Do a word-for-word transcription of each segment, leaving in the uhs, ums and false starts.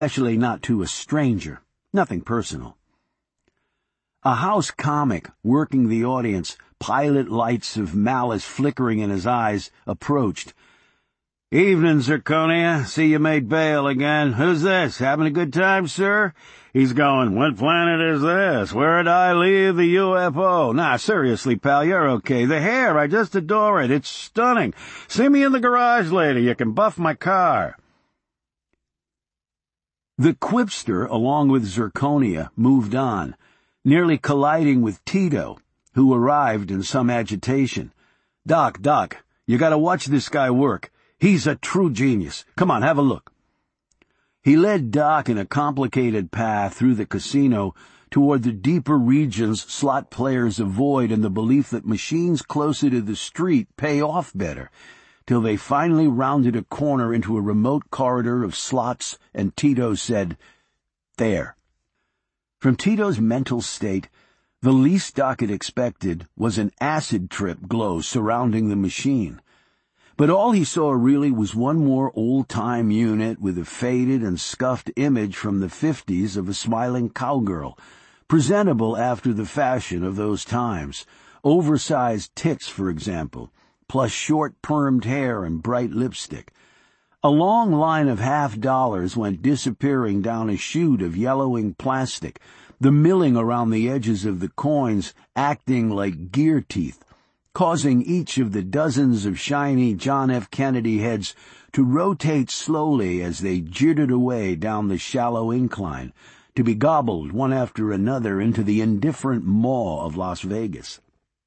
especially not to a stranger. Nothing personal. A house comic working the audience, pilot lights of malice flickering in his eyes, approached. "Evening, Zirconia. See you made bail again. Who's this? Having a good time, sir?" He's going, "What planet is this? Where'd I leave the U F O? Nah, seriously, pal, you're okay. The hair, I just adore it. It's stunning. See me in the garage later. You can buff my car." The quipster, along with Zirconia, moved on, nearly colliding with Tito, who arrived in some agitation. "Doc, Doc, you gotta watch this guy work. He's a true genius. Come on, have a look." He led Doc in a complicated path through the casino toward the deeper regions slot players avoid in the belief that machines closer to the street pay off better, till they finally rounded a corner into a remote corridor of slots, and Tito said, "There." From Tito's mental state, the least Doc had expected was an acid trip glow surrounding the machine. But all he saw really was one more old-time unit with a faded and scuffed image from the fifties of a smiling cowgirl, presentable after the fashion of those times, oversized tits, for example, plus short permed hair and bright lipstick. A long line of half-dollars went disappearing down a chute of yellowing plastic, the milling around the edges of the coins acting like gear teeth, causing each of the dozens of shiny John F. Kennedy heads to rotate slowly as they jittered away down the shallow incline, to be gobbled one after another into the indifferent maw of Las Vegas.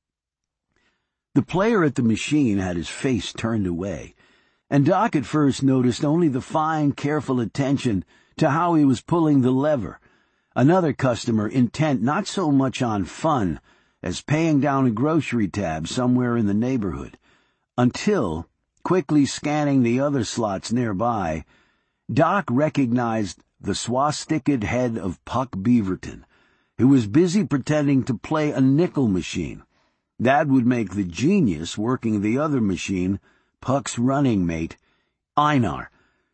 The player at the machine had his face turned away, and Doc at first noticed only the fine, careful attention to how he was pulling the lever, another customer intent not so much on fun as paying down a grocery tab somewhere in the neighborhood, until, quickly scanning the other slots nearby, Doc recognized the swastika head of Puck Beaverton, who was busy pretending to play a nickel machine. That would make the genius working the other machine Puck's running mate, Einar.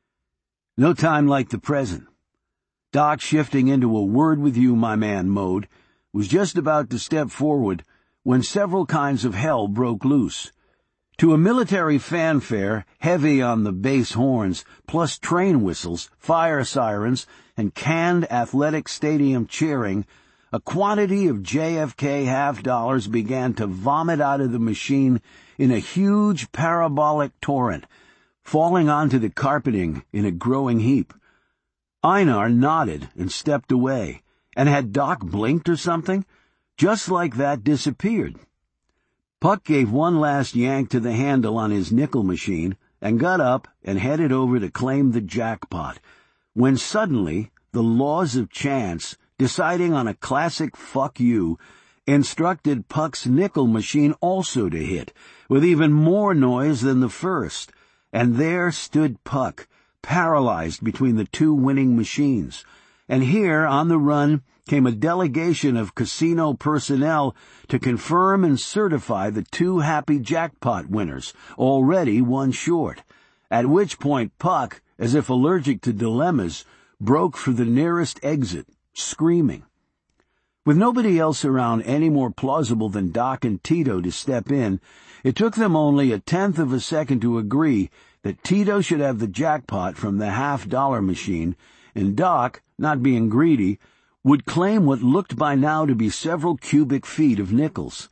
No time like the present. Doc, shifting into a word-with-you-my-man mode, was just about to step forward when several kinds of hell broke loose. To a military fanfare heavy on the bass horns, plus train whistles, fire sirens, and canned athletic stadium cheering, a quantity of J F K half-dollars began to vomit out of the machine in a huge parabolic torrent, falling onto the carpeting in a growing heap. Einar nodded and stepped away, and had Doc blinked or something, just like that disappeared. Puck gave one last yank to the handle on his nickel machine and got up and headed over to claim the jackpot, when suddenly the laws of chance, deciding on a classic fuck you, instructed Puck's nickel machine also to hit, with even more noise than the first, and there stood Puck, paralyzed between the two winning machines. And here, on the run, came a delegation of casino personnel to confirm and certify the two happy jackpot winners, already one short, at which point Puck, as if allergic to dilemmas, broke for the nearest exit, screaming. With nobody else around any more plausible than Doc and Tito to step in, it took them only a tenth of a second to agree that Tito should have the jackpot from the half-dollar machine, and Doc, not being greedy, would claim what looked by now to be several cubic feet of nickels.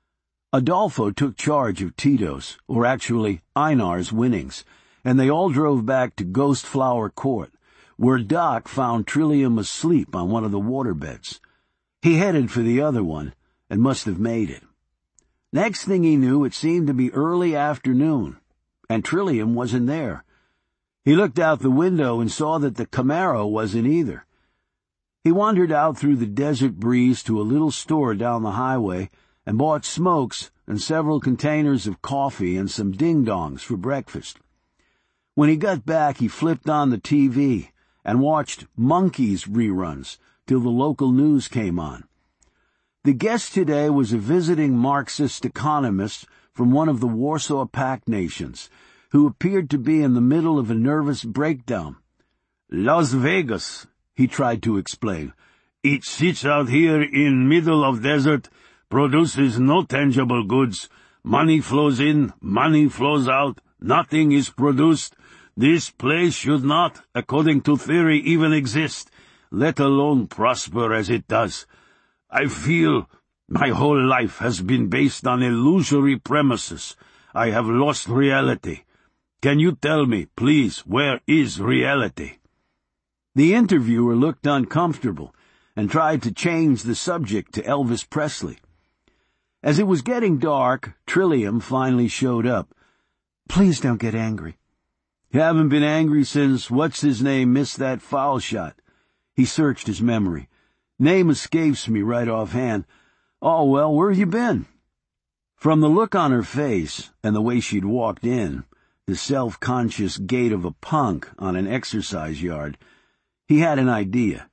Adolfo took charge of Tito's, or actually Einar's, winnings, and they all drove back to Ghost Flower Court, where Doc found Trillium asleep on one of the waterbeds. He headed for the other one, and must have made it. Next thing he knew, it seemed to be early afternoon, and Trillium wasn't there. He looked out the window and saw that the Camaro wasn't either. He wandered out through the desert breeze to a little store down the highway and bought smokes and several containers of coffee and some ding-dongs for breakfast. When he got back, he flipped on the T V and watched Monkeys reruns till the local news came on. The guest today was a visiting Marxist economist from one of the Warsaw Pact nations, who appeared to be in the middle of a nervous breakdown. Las Vegas, he tried to explain. It sits out here in middle of desert, produces no tangible goods. Money flows in, money flows out, nothing is produced. This place should not, according to theory, even exist, let alone prosper as it does. I feel my whole life has been based on illusory premises. I have lost reality. Can you tell me, please, where is reality? The interviewer looked uncomfortable and tried to change the subject to Elvis Presley. As it was getting dark, Trillium finally showed up. Please don't get angry. You haven't been angry since what's-his-name missed that foul shot. He searched his memory. Name escapes me right offhand. Oh, well, where have you been? From the look on her face and the way she'd walked in, the self-conscious gait of a punk on an exercise yard, he had an idea.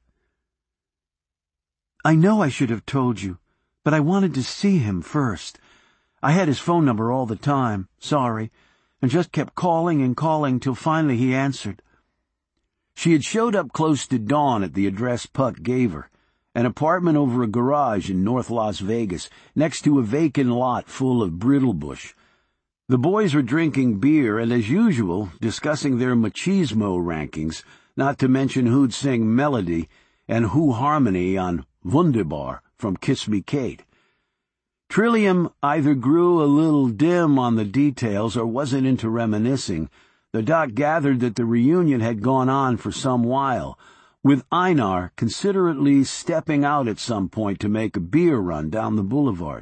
I know I should have told you, but I wanted to see him first. I had his phone number all the time, sorry, and just kept calling and calling till finally he answered. She had showed up close to dawn at the address Puck gave her, an apartment over a garage in North Las Vegas, next to a vacant lot full of brittlebush. The boys were drinking beer and, as usual, discussing their machismo rankings, not to mention who'd sing Melody and who harmony on Wunderbar from Kiss Me Kate. Trillium either grew a little dim on the details or wasn't into reminiscing. The doc gathered that the reunion had gone on for some while, with Einar considerately stepping out at some point to make a beer run down the boulevard.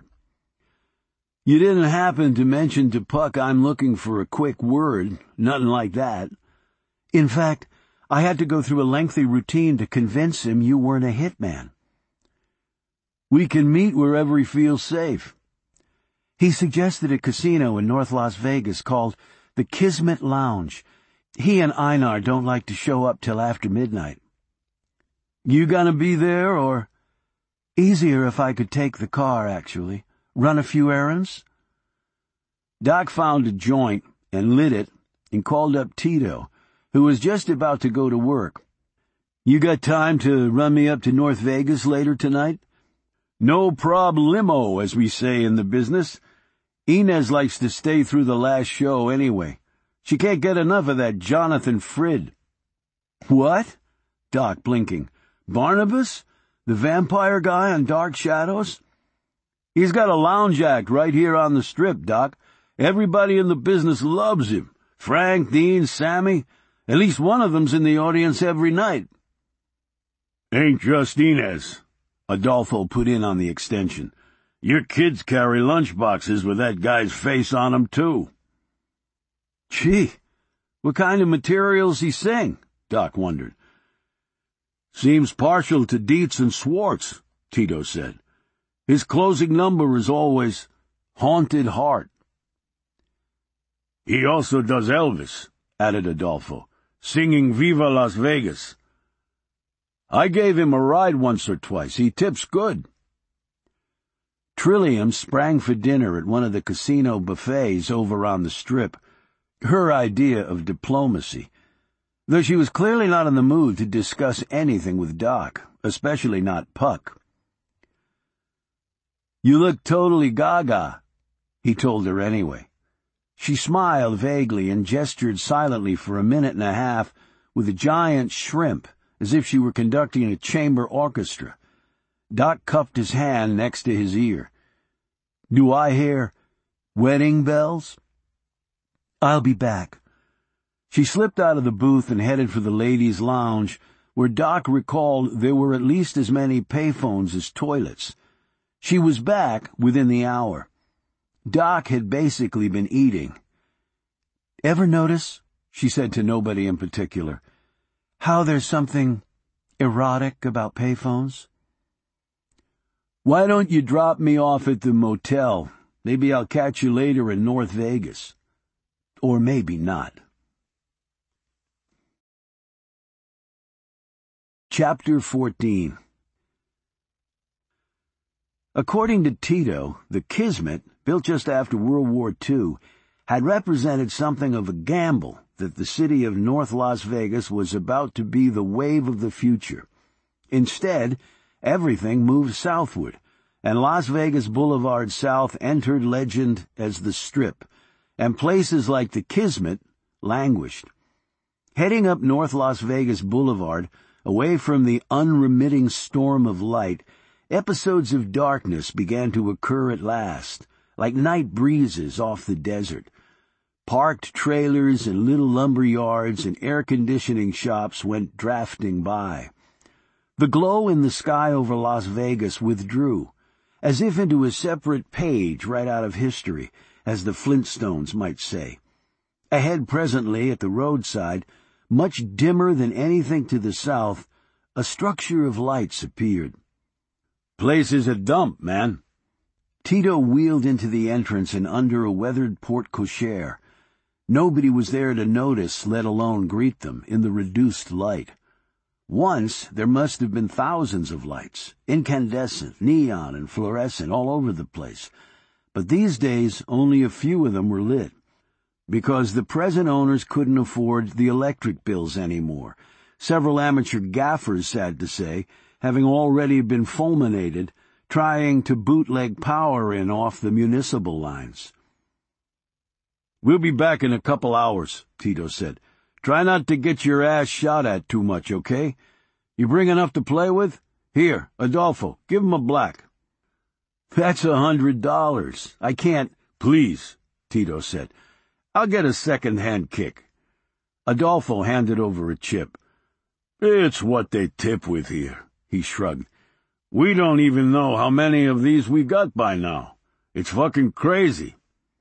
You didn't happen to mention to Puck I'm looking for a quick word, nothing like that. In fact, I had to go through a lengthy routine to convince him you weren't a hitman. We can meet wherever he feels safe. He suggested a casino in North Las Vegas called the Kismet Lounge. He and Einar don't like to show up till after midnight. You gonna be there, or? Easier if I could take the car, actually. Run a few errands? Doc found a joint and lit it and called up Tito, who was just about to go to work. You got time to run me up to North Vegas later tonight? No problemo, as we say in the business. Inez likes to stay through the last show anyway. She can't get enough of that Jonathan Frid. What? Doc, blinking. Barnabas? The vampire guy on Dark Shadows? He's got a lounge act right here on the Strip, Doc. Everybody in the business loves him. Frank, Dean, Sammy. At least one of them's in the audience every night. Ain't just Inez, Adolfo put in on the extension. Your kids carry lunchboxes with that guy's face on 'em, too. Gee, what kind of materials he sing? Doc wondered. Seems partial to Dietz and Swartz, Tito said. His closing number is always Haunted Heart. He also does Elvis, added Adolfo, singing Viva Las Vegas. I gave him a ride once or twice. He tips good. Trillium sprang for dinner at one of the casino buffets over on the Strip, her idea of diplomacy, though she was clearly not in the mood to discuss anything with Doc, especially not Puck. You look totally gaga, he told her anyway. She smiled vaguely and gestured silently for a minute and a half with a giant shrimp, as if she were conducting a chamber orchestra. Doc cupped his hand next to his ear. Do I hear wedding bells? I'll be back. She slipped out of the booth and headed for the ladies' lounge, where Doc recalled there were at least as many payphones as toilets. She was back within the hour. Doc had basically been eating. Ever notice, she said to nobody in particular, how there's something erotic about payphones? Why don't you drop me off at the motel? Maybe I'll catch you later in North Vegas. Or maybe not. Chapter fourteen. According to Tito, the Kismet, built just after World War Two, had represented something of a gamble that the city of North Las Vegas was about to be the wave of the future. Instead, everything moved southward, and Las Vegas Boulevard South entered legend as the Strip, and places like the Kismet languished. Heading up North Las Vegas Boulevard, away from the unremitting storm of light, episodes of darkness began to occur at last, like night breezes off the desert. Parked trailers and little lumber yards and air-conditioning shops went drafting by. The glow in the sky over Las Vegas withdrew, as if into a separate page right out of history, as the Flintstones might say. Ahead presently, at the roadside, much dimmer than anything to the south, a structure of lights appeared. "Place is a dump, man." Tito wheeled into the entrance and under a weathered porte-cochere. Nobody was there to notice, let alone greet them, in the reduced light. Once there must have been thousands of lights, incandescent, neon, and fluorescent, all over the place. But these days only a few of them were lit, because the present owners couldn't afford the electric bills anymore, several amateur gaffers, sad to say, having already been fulminated, trying to bootleg power in off the municipal lines. "We'll be back in a couple hours," Tito said. "Try not to get your ass shot at too much, okay? You bring enough to play with? Here, Adolfo, give him a black." "That's a hundred dollars. I can't—" "Please," Tito said. "I'll get a second-hand kick." Adolfo handed over a chip. "It's what they tip with here," he shrugged. "We don't even know how many of these we got by now. It's fucking crazy."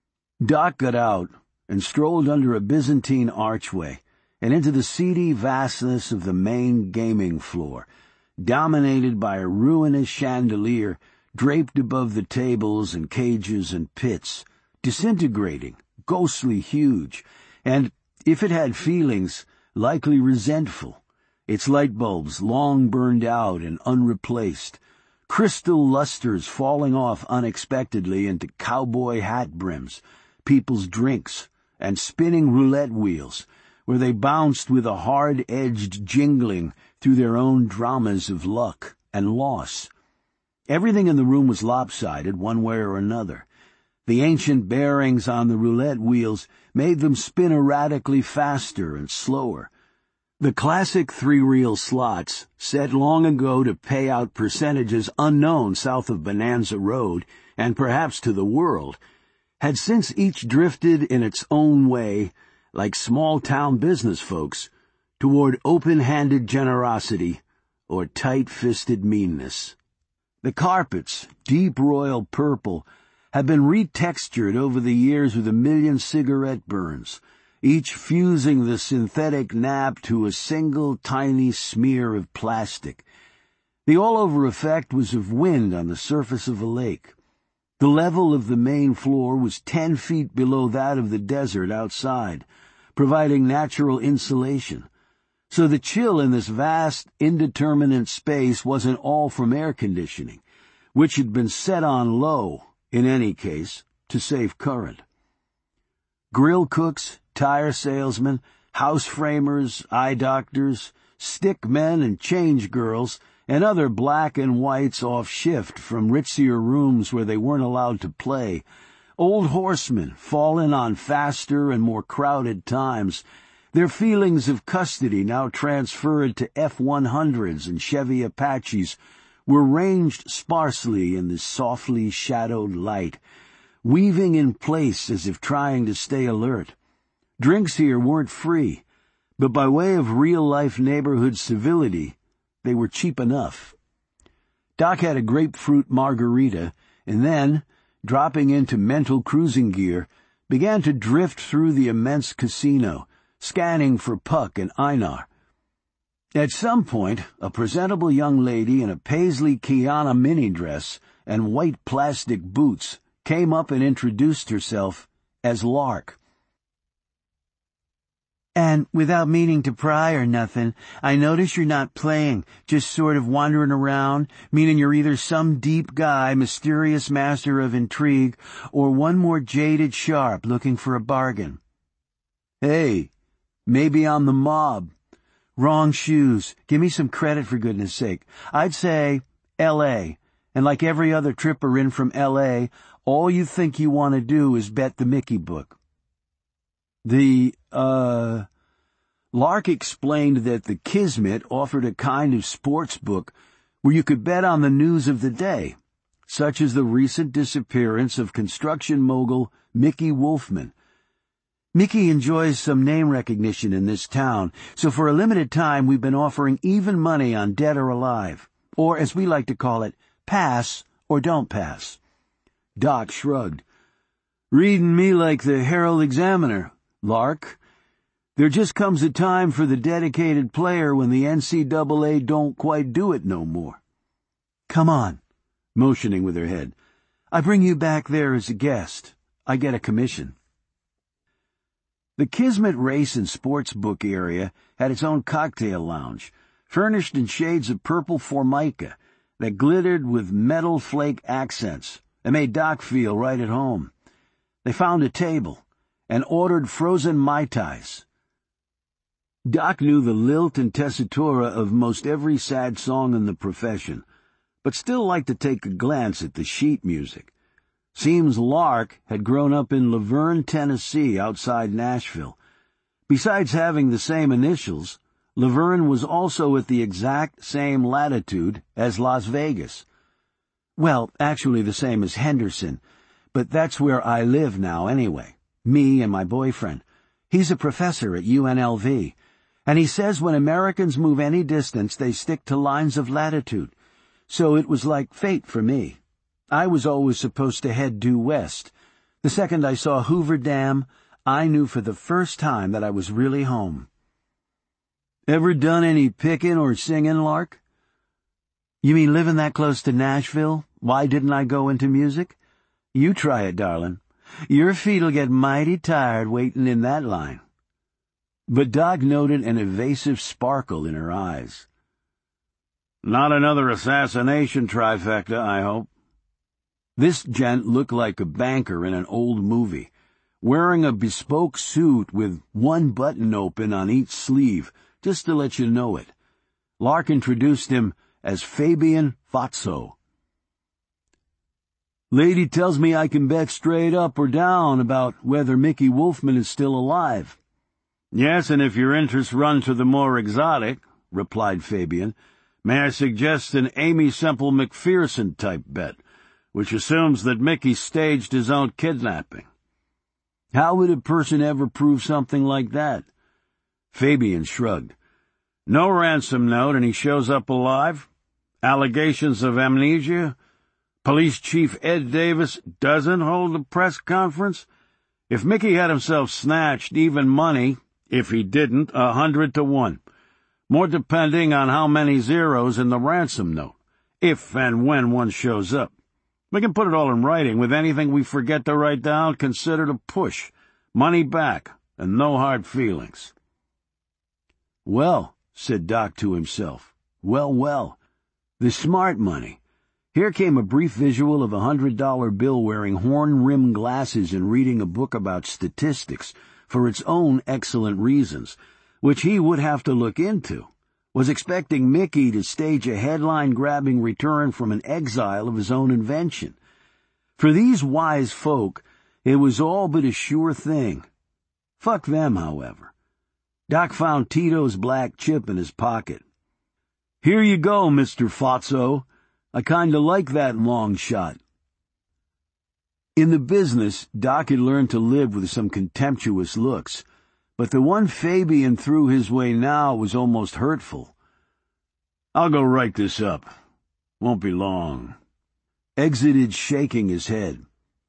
Doc got out and strolled under a Byzantine archway and into the seedy vastness of the main gaming floor, dominated by a ruinous chandelier draped above the tables and cages and pits, disintegrating, ghostly huge, and, if it had feelings, likely resentful, its light bulbs long burned out and unreplaced, crystal lustres falling off unexpectedly into cowboy hat brims, people's drinks, and spinning roulette wheels, where they bounced with a hard-edged jingling through their own dramas of luck and loss. Everything in the room was lopsided one way or another. The ancient bearings on the roulette wheels made them spin erratically faster and slower. The classic three-reel slots, set long ago to pay out percentages unknown south of Bonanza Road, and perhaps to the world, had since each drifted in its own way, like small-town business folks, toward open-handed generosity or tight-fisted meanness. The carpets, deep royal purple, had been retextured over the years with a million cigarette burns, each fusing the synthetic nap to a single tiny smear of plastic. The all-over effect was of wind on the surface of a lake. The level of the main floor was ten feet below that of the desert outside, providing natural insulation. So the chill in this vast, indeterminate space wasn't all from air conditioning, which had been set on low, in any case, to save current. Grill cooks, tire salesmen, house framers, eye doctors, stick men and change girls, and other black and whites off shift from ritzier rooms where they weren't allowed to play, old horsemen fallen on faster and more crowded times, their feelings of custody now transferred to F one hundreds and Chevy Apaches, were ranged sparsely in the softly shadowed light, weaving in place as if trying to stay alert. Drinks here weren't free, but by way of real-life neighborhood civility, they were cheap enough. Doc had a grapefruit margarita, and then, dropping into mental cruising gear, began to drift through the immense casino, scanning for Puck and Einar. At some point, a presentable young lady in a Paisley Kiana mini-dress and white plastic boots came up and introduced herself as Lark. "And without meaning to pry or nothing, I notice you're not playing, just sort of wandering around, meaning you're either some deep guy, mysterious master of intrigue, or one more jaded sharp looking for a bargain." "Hey, Maybe I'm the mob. Wrong shoes. Give me some credit, for goodness sake. I'd say L A, and like every other tripper in from L A, all you think you want to do is bet the Mickey book. The, uh... Lark explained that the Kismet offered a kind of sports book where you could bet on the news of the day, such as the recent disappearance of construction mogul Mickey Wolfman. Mickey enjoys some name recognition in this town, so for a limited time we've been offering even money on dead or alive, or as we like to call it, pass or don't pass. Doc shrugged. Reading me like the Herald Examiner, Lark. There just comes a time for the dedicated player when the N C double A don't quite do it no more. Come on, motioning with her head. I bring you back there as a guest. I get a commission. The Kismet Race and Sports Book area had its own cocktail lounge, furnished in shades of purple formica that glittered with metal flake accents and made Doc feel right at home. They found a table and ordered frozen Mai Tais. Doc knew the lilt and tessitura of most every sad song in the profession, but still liked to take a glance at the sheet music. Seems Lark had grown up in Laverne, Tennessee, outside Nashville. Besides having the same initials, Laverne was also at the exact same latitude as Las Vegas. Well, actually the same as Henderson, but that's where I live now anyway, me and my boyfriend. He's a professor at U N L V, and he says when Americans move any distance they stick to lines of latitude, so it was like fate for me. I was always supposed to head due west. The second I saw Hoover Dam, I knew for the first time that I was really home. Ever done any picking or singing, Lark? You mean living that close to Nashville? Why didn't I go into music? You try it, darling. Your feet'll get mighty tired waiting in that line. But Doc noted an evasive sparkle in her eyes. Not another assassination trifecta, I hope. This gent looked like a banker in an old movie, wearing a bespoke suit with one button open on each sleeve, just to let you know it. Lark introduced him as Fabian Fatso. Lady tells me I can bet straight up or down about whether Mickey Wolfman is still alive. Yes, and if your interests run to the more exotic, replied Fabian, may I suggest an Amy Semple McPherson type bet, which assumes that Mickey staged his own kidnapping. How would a person ever prove something like that? Fabian shrugged. No ransom note, and he shows up alive? Allegations of amnesia? Police Chief Ed Davis doesn't hold a press conference? If Mickey had himself snatched, even money, if he didn't, a hundred to one. More depending on how many zeros in the ransom note, if and when one shows up. We can put it all in writing. With anything we forget to write down, considered a push. Money back, and no hard feelings. Well, said Doc to himself. Well, well. The smart money. Here came a brief visual of a hundred-dollar bill wearing horn-rimmed glasses and reading a book about statistics for its own excellent reasons, which he would have to look into. Was expecting Mickey to stage a headline-grabbing return from an exile of his own invention. For these wise folk, it was all but a sure thing. Fuck them, however. Doc found Tito's black chip in his pocket. Here you go, Mister Fatso. I kinda like that long shot. In the business, Doc had learned to live with some contemptuous looks, but the one Fabian threw his way now was almost hurtful. I'll go write this up. Won't be long. Exited shaking his head.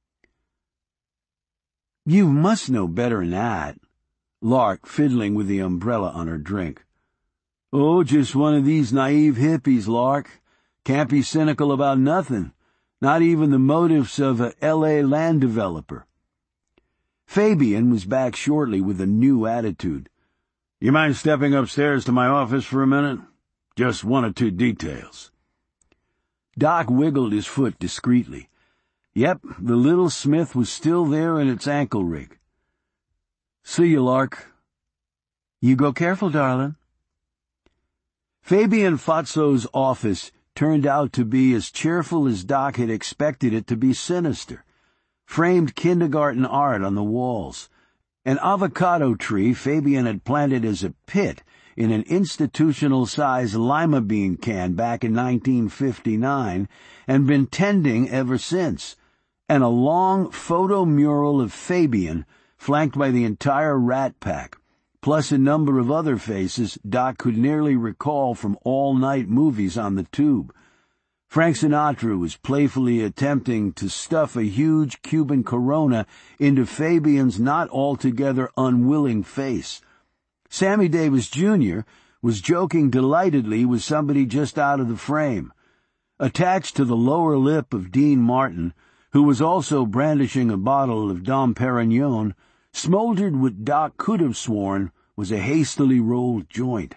You must know better than that. Lark fiddling with the umbrella on her drink. Oh, just one of these naive hippies, Lark. Can't be cynical about nothing, not even the motives of a L A land developer. Fabian was back shortly with a new attitude. You mind stepping upstairs to my office for a minute? Just one or two details. Doc wiggled his foot discreetly. Yep, the little Smith was still there in its ankle rig. See you, Lark. You go careful, darling. Fabian Fatso's office turned out to be as cheerful as Doc had expected it to be sinister. Framed kindergarten art on the walls. An avocado tree Fabian had planted as a pit in an institutional-sized lima bean can back in nineteen fifty-nine and been tending ever since, and a long photo mural of Fabian flanked by the entire Rat Pack, plus a number of other faces Doc could nearly recall from all-night movies on the tube. Frank Sinatra was playfully attempting to stuff a huge Cuban Corona into Fabian's not altogether unwilling face. Sammy Davis Junior was joking delightedly with somebody just out of the frame. Attached to the lower lip of Dean Martin, who was also brandishing a bottle of Dom Perignon, smoldered what Doc could have sworn was a hastily rolled joint.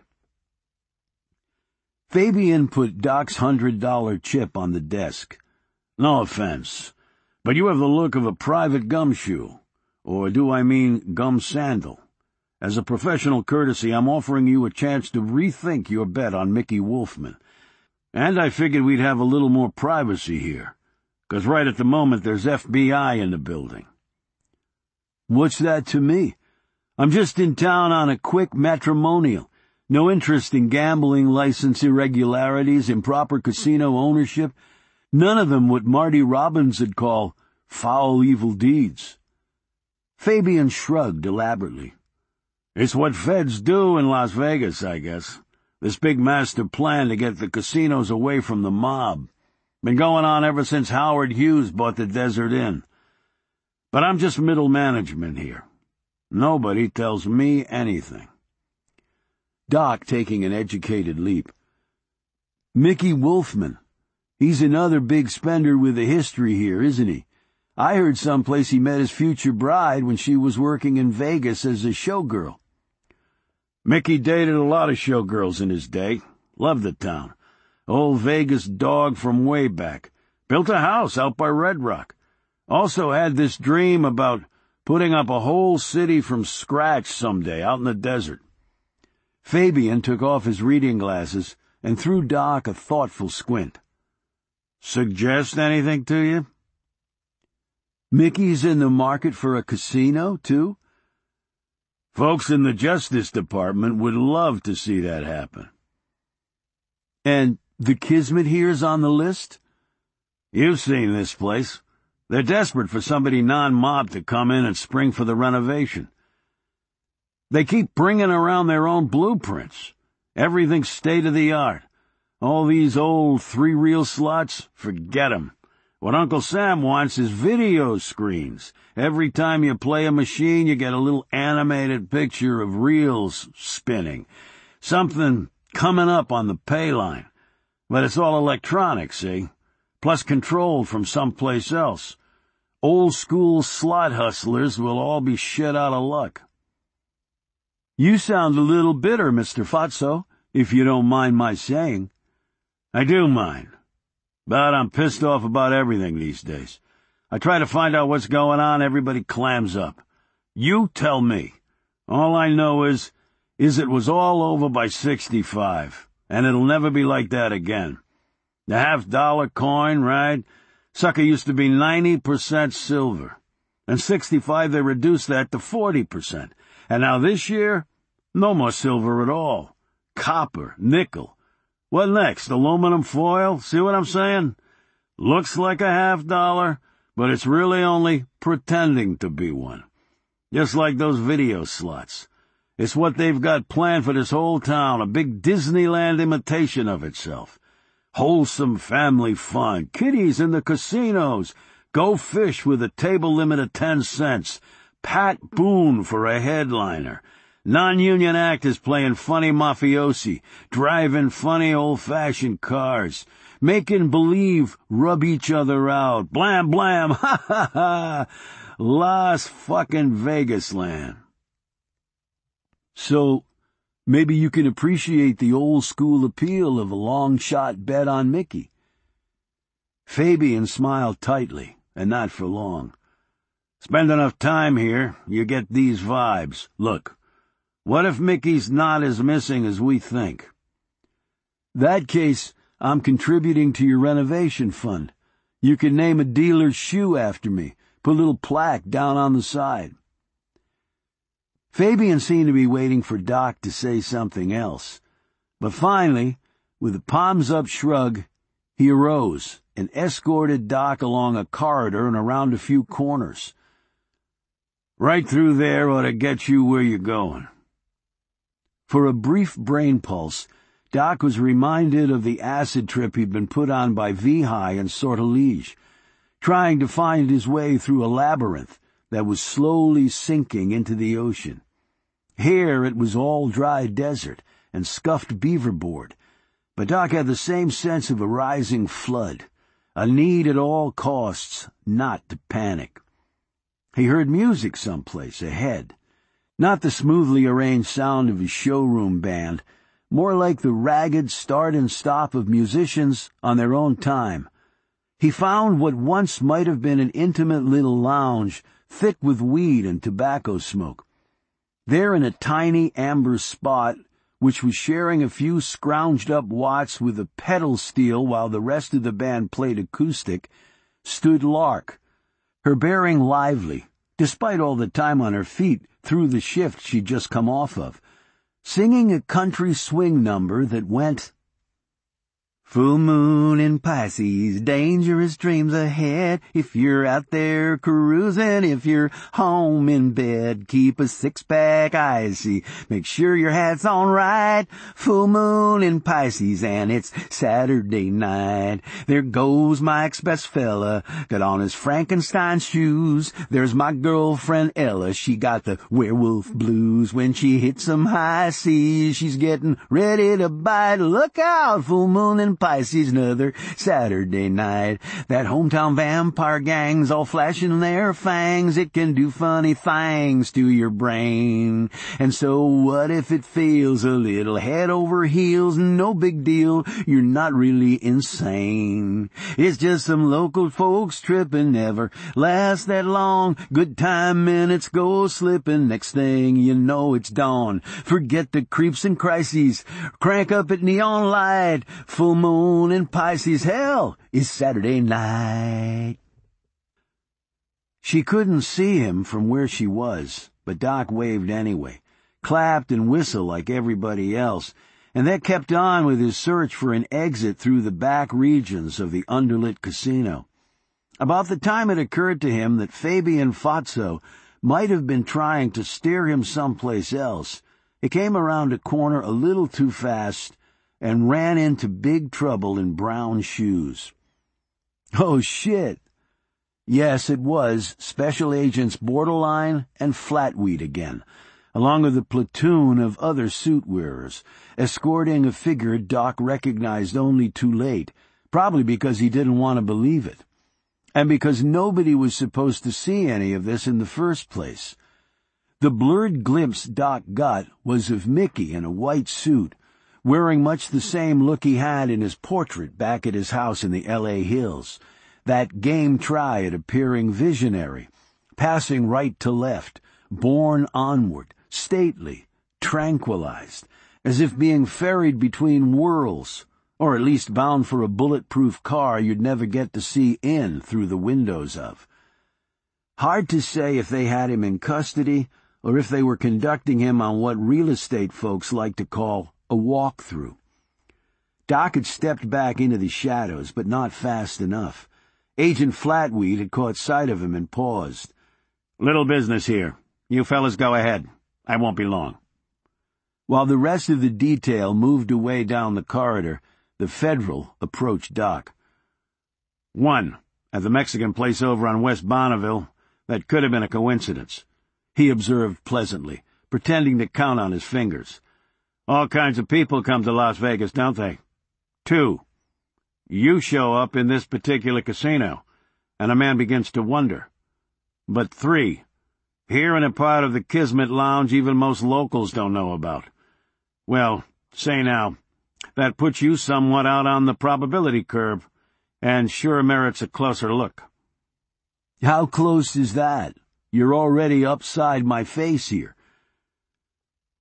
Fabian put Doc's hundred-dollar chip on the desk. No offense, but you have the look of a private gumshoe. Or do I mean gum sandal? As a professional courtesy, I'm offering you a chance to rethink your bet on Mickey Wolfman. And I figured we'd have a little more privacy here, 'cause right at the moment there's F B I in the building. What's that to me? I'm just in town on a quick matrimonial. No interest in gambling license irregularities, improper casino ownership. None of them what Marty Robbins would call foul evil deeds. Fabian shrugged elaborately. It's what feds do in Las Vegas, I guess. This big master plan to get the casinos away from the mob. Been going on ever since Howard Hughes bought the Desert Inn. But I'm just middle management here. Nobody tells me anything. Doc taking an educated leap. Mickey Wolfman. He's another big spender with a history here, isn't he? I heard someplace he met his future bride when she was working in Vegas as a showgirl. Mickey dated a lot of showgirls in his day. Loved the town. Old Vegas dog from way back. Built a house out by Red Rock. Also had this dream about putting up a whole city from scratch someday out in the desert. Fabian took off his reading glasses and threw Doc a thoughtful squint. Suggest anything to you? Mickey's in the market for a casino, too? Folks in the Justice Department would love to see that happen. And the Kismet here's on the list? You've seen this place. They're desperate for somebody non-mob to come in and spring for the renovation. They keep bringing around their own blueprints. Everything's state-of-the-art. All these old three-reel slots, forget 'em. What Uncle Sam wants is video screens. Every time you play a machine, you get a little animated picture of reels spinning. Something coming up on the pay line. But it's all electronic, see? Plus controlled from someplace else. Old-school slot hustlers will all be shit out of luck. You sound a little bitter, Mister Fatso, if you don't mind my saying. I do mind. But I'm pissed off about everything these days. I try to find out what's going on, everybody clams up. You tell me. All I know is, is it was all over by sixty-five, and it'll never be like that again. The half-dollar coin, right? Sucker used to be ninety percent silver. And sixty-five they reduced that to forty percent. And now this year, no more silver at all. Copper, nickel. What next? Aluminum foil? See what I'm saying? Looks like a half dollar, but it's really only pretending to be one. Just like those video slots. It's what they've got planned for this whole town, a big Disneyland imitation of itself. Wholesome family fun, kiddies in the casinos, go fish with a table limit of ten cents, Pat Boone for a headliner, non-union actors playing funny mafiosi, driving funny old-fashioned cars, making believe rub each other out, blam blam, ha ha ha, Las fucking Vegas land. So, maybe you can appreciate the old-school appeal of a long-shot bet on Mickey. Fabian smiled tightly, and not for long. Spend enough time here, you get these vibes. Look, What if Mickey's not as missing as we think? That case, I'm contributing to your renovation fund. You can name a dealer's shoe after me. Put a little plaque down on the side. Fabian seemed to be waiting for Doc to say something else. But finally, with a palms-up shrug, he arose and escorted Doc along a corridor and around a few corners. Right through there ought to get you where you're going. For a brief brain pulse, Doc was reminded of the acid trip he'd been put on by Vihai and Sortilege, trying to find his way through a labyrinth that was slowly sinking into the ocean. Here it was all dry desert and scuffed beaverboard, but Doc had the same sense of a rising flood, a need at all costs not to panic. He heard music someplace ahead, not the smoothly arranged sound of his showroom band, more like the ragged start and stop of musicians on their own time. He found what once might have been an intimate little lounge, thick with weed and tobacco smoke. There in a tiny amber spot, which was sharing a few scrounged-up watts with a pedal steel while the rest of the band played acoustic, stood Lark, her bearing lively, despite all the time on her feet through the shift she'd just come off of, singing a country swing number that went, "Full moon in Pisces, dangerous dreams ahead. If you're out there cruising, if you're home in bed, keep a six-pack icy. Make sure your hat's on right. Full moon in Pisces, and it's Saturday night. There goes Mike's best fella, got on his Frankenstein shoes. There's my girlfriend Ella, she got the werewolf blues. When she hits some high seas, she's getting ready to bite. Look out, full moon in Pisces, another Saturday night. That hometown vampire gang's all flashing their fangs. It can do funny things to your brain. And so what if it feels a little head over heels? No big deal, you're not really insane. It's just some local folks tripping, never last that long. Good time minutes go slipping, next thing you know it's dawn. Forget the creeps and crises, crank up at neon light. Full moon in Pisces, hell, is Saturday night. She couldn't see him from where she was, but Doc waved anyway, clapped and whistled like everybody else, and that kept on with his search for an exit through the back regions of the underlit casino. About the time it occurred to him that Fabian Fatso might have been trying to steer him someplace else, he came around a corner a little too fast and ran into big trouble in brown shoes. Oh, shit! Yes, it was Special Agents Borderline and Flatweed again, along with a platoon of other suit-wearers, escorting a figure Doc recognized only too late, probably because he didn't want to believe it, and because nobody was supposed to see any of this in the first place. The blurred glimpse Doc got was of Mickey in a white suit, wearing much the same look he had in his portrait back at his house in the L A hills, that game triad appearing visionary, passing right to left, borne onward, stately, tranquilized, as if being ferried between worlds, or at least bound for a bulletproof car you'd never get to see in through the windows of. Hard to say if they had him in custody, or if they were conducting him on what real estate folks like to call a walk-through. Doc had stepped back into the shadows, but not fast enough. Agent Flatweed had caught sight of him and paused. "Little business here. You fellas go ahead. I won't be long." While the rest of the detail moved away down the corridor, the Federal approached Doc. "One, at the Mexican place over on West Bonneville. That could have been a coincidence," he observed pleasantly, pretending to count on his fingers. "All kinds of people come to Las Vegas, don't they? Two, you show up in this particular casino, and a man begins to wonder. But three, here in a part of the Kismet Lounge even most locals don't know about. Well, say now, that puts you somewhat out on the probability curve, and sure merits a closer look." "How close is that? You're already upside my face here."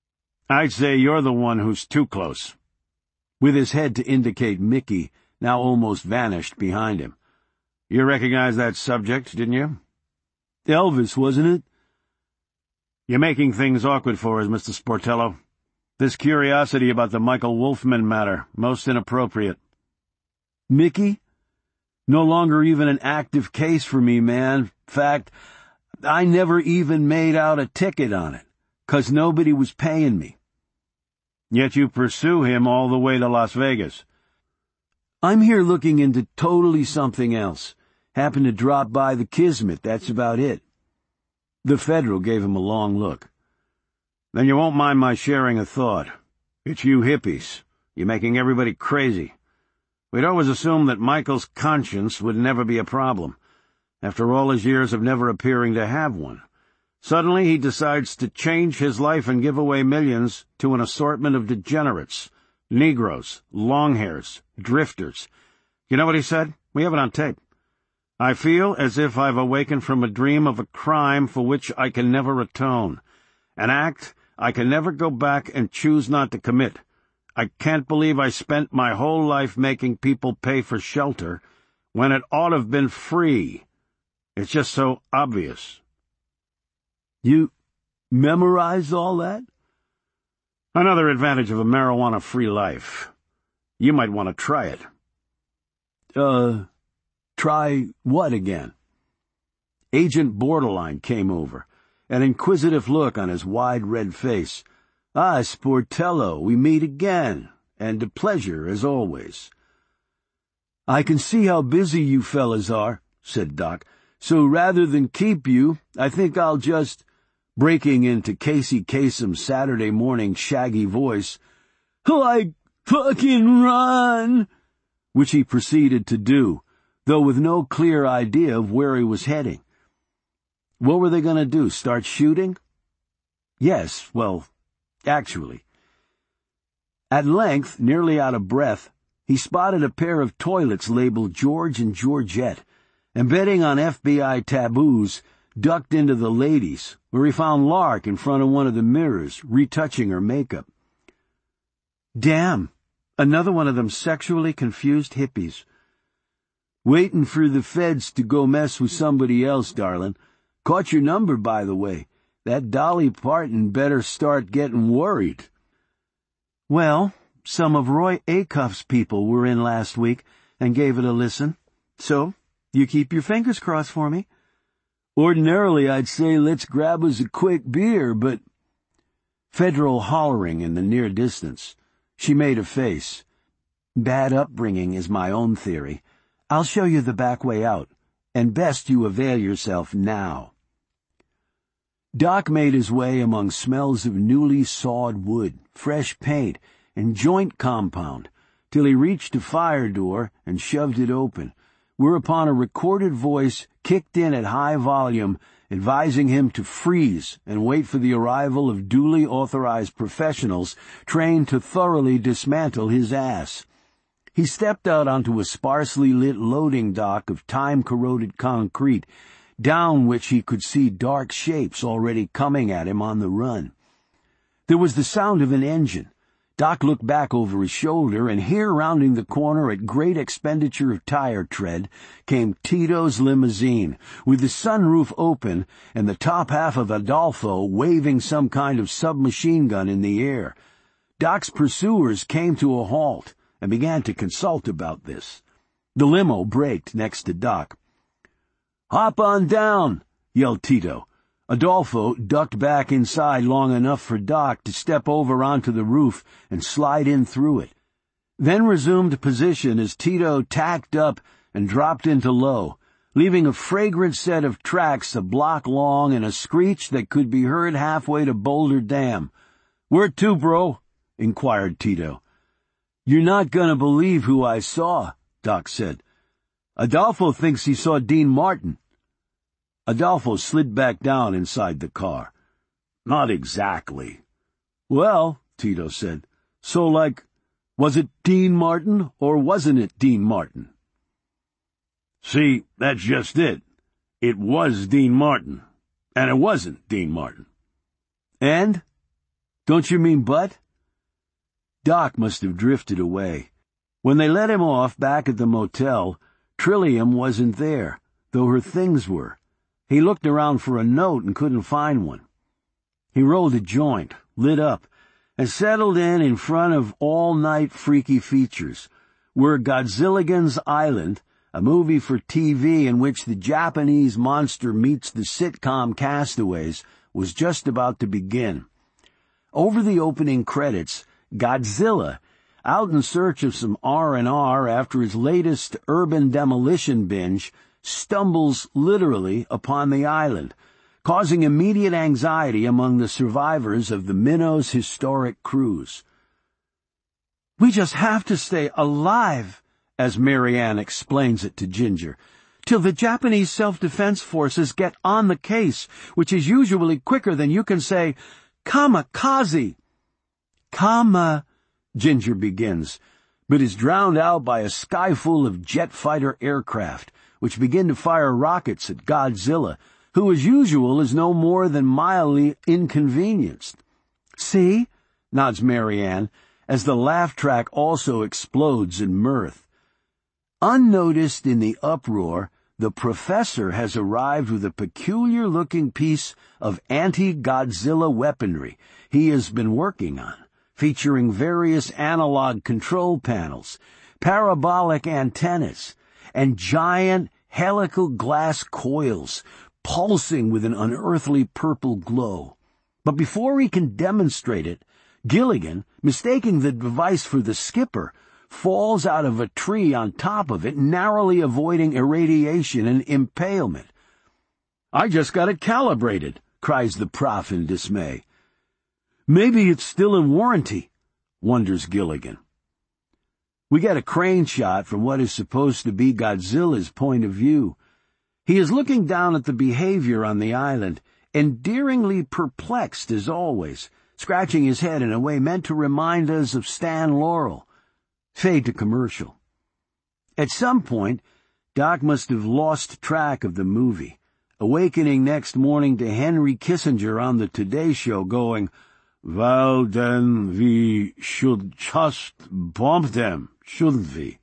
I'd say you're the one who's too close. With his head to indicate Mickey, now almost vanished behind him. You recognize that subject, didn't you? Elvis, wasn't it? You're making things awkward for us, Mister Sportello. This curiosity about the Michael Wolfman matter, most inappropriate. Mickey? No longer even an active case for me, man. Fact, I never even made out a ticket on it, 'cause nobody was paying me. Yet you pursue him all the way to Las Vegas. I'm here looking into totally something else. Happened to drop by the Kismet, that's about it. The Federal gave him a long look. Then you won't mind my sharing a thought. It's you hippies. You're making everybody crazy. We'd always assumed that Michael's conscience would never be a problem, after all his years of never appearing to have one. Suddenly he decides to change his life and give away millions to an assortment of degenerates, Negroes, longhairs, drifters. You know what he said? We have it on tape. I feel as if I've awakened from a dream of a crime for which I can never atone, an act I can never go back and choose not to commit. I can't believe I spent my whole life making people pay for shelter when it ought to have been free. It's just so obvious. You memorized all that? Another advantage of a marijuana-free life. You might want to try it. Uh, try what again? Agent Borderline came over, an inquisitive look on his wide red face. Ah, Sportello, we meet again, and a pleasure as always. I can see how busy you fellas are, said Doc, so rather than keep you, I think I'll just... breaking into Casey Kasem's Saturday morning shaggy voice, like fucking run, which he proceeded to do, though with no clear idea of where he was heading. What were they going to do, start shooting? Yes, well, actually. At length, nearly out of breath, he spotted a pair of toilets labeled George and Georgette, and betting on F B I taboos, ducked into the ladies, where he found Lark in front of one of the mirrors, retouching her makeup. Damn, another one of them sexually confused hippies. Waiting for the feds to go mess with somebody else, darling. Caught your number, by the way. That Dolly Parton better start getting worried. Well, some of Roy Acuff's people were in last week and gave it a listen. So, you keep your fingers crossed for me. Ordinarily, I'd say let's grab us a quick beer, but... Federal hollering in the near distance. She made a face. Bad upbringing is my own theory. I'll show you the back way out, and best you avail yourself now. Doc made his way among smells of newly sawed wood, fresh paint, and joint compound, till he reached a fire door and shoved it open, whereupon a recorded voice kicked in at high volume, advising him to freeze and wait for the arrival of duly authorized professionals trained to thoroughly dismantle his ass. He stepped out onto a sparsely lit loading dock of time-corroded concrete, down which he could see dark shapes already coming at him on the run. There was the sound of an engine. Doc looked back over his shoulder, and here, rounding the corner at great expenditure of tire tread, came Tito's limousine, with the sunroof open and the top half of Adolfo waving some kind of submachine gun in the air. Doc's pursuers came to a halt and began to consult about this. The limo braked next to Doc. "Hop on down," yelled Tito. Adolfo ducked back inside long enough for Doc to step over onto the roof and slide in through it, then resumed position as Tito tacked up and dropped into low, leaving a fragrant set of tracks a block long and a screech that could be heard halfway to Boulder Dam. "Where to, bro?" inquired Tito. "You're not going to believe who I saw," Doc said. "Adolfo thinks he saw Dean Martin." Adolfo slid back down inside the car. "Not exactly." "Well," Tito said, "so, like, was it Dean Martin or wasn't it Dean Martin?" "See, that's just it. It was Dean Martin, and it wasn't Dean Martin." "And?" Don't you mean butt? Doc must have drifted away. When they let him off back at the motel, Trillium wasn't there, though her things were. He looked around for a note and couldn't find one. He rolled a joint, lit up, and settled in in front of all-night freaky features, where Godzilligan's Island, a movie for T V in which the Japanese monster meets the sitcom Castaways, was just about to begin. Over the opening credits, Godzilla, out in search of some R and R after his latest urban demolition binge, stumbles literally upon the island, causing immediate anxiety among the survivors of the Minnow's historic cruise. "We just have to stay alive," as Marianne explains it to Ginger, "till the Japanese self-defense forces get on the case, which is usually quicker than you can say, 'Kamikaze.'" "Kama," Ginger begins, but is drowned out by a sky full of jet fighter aircraft, which begin to fire rockets at Godzilla, who as usual is no more than mildly inconvenienced. "See?" nods Marianne, as the laugh track also explodes in mirth. Unnoticed in the uproar, the professor has arrived with a peculiar-looking piece of anti-Godzilla weaponry he has been working on, featuring various analog control panels, parabolic antennas, and giant helical glass coils pulsing with an unearthly purple glow. But before he can demonstrate it, Gilligan, mistaking the device for the skipper, falls out of a tree on top of it, narrowly avoiding irradiation and impalement. "I just got it calibrated," cries the prof in dismay. "Maybe it's still in warranty," wonders Gilligan. We get a crane shot from what is supposed to be Godzilla's point of view. He is looking down at the behavior on the island, endearingly perplexed as always, scratching his head in a way meant to remind us of Stan Laurel. Fade to commercial. At some point, Doc must have lost track of the movie, awakening next morning to Henry Kissinger on the Today Show going, "Well, then, we should just bomb them, shouldn't we?"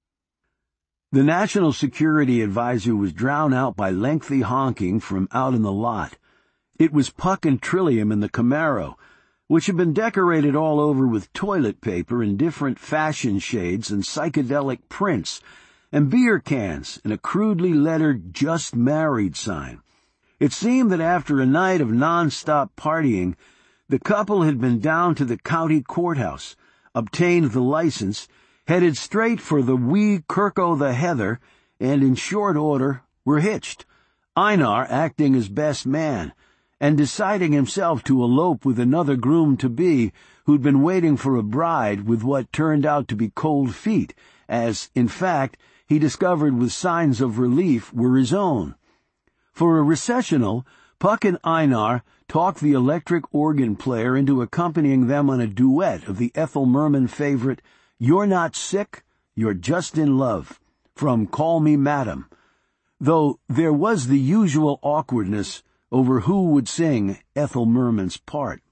The National Security Advisor was drowned out by lengthy honking from out in the lot. It was Puck and Trillium in the Camaro, which had been decorated all over with toilet paper in different fashion shades and psychedelic prints, and beer cans and a crudely lettered "Just Married" sign. It seemed that after a night of non-stop partying, the couple had been down to the county courthouse, obtained the license, headed straight for the wee Kirk o' the Heather, and in short order were hitched, Einar acting as best man, and deciding himself to elope with another groom-to-be who'd been waiting for a bride with what turned out to be cold feet, as, in fact, he discovered with signs of relief were his own. For a recessional, Puck and Einar talked the electric organ player into accompanying them on a duet of the Ethel Merman favorite, "You're Not Sick, You're Just in Love," from Call Me Madam, though there was the usual awkwardness over who would sing Ethel Merman's part.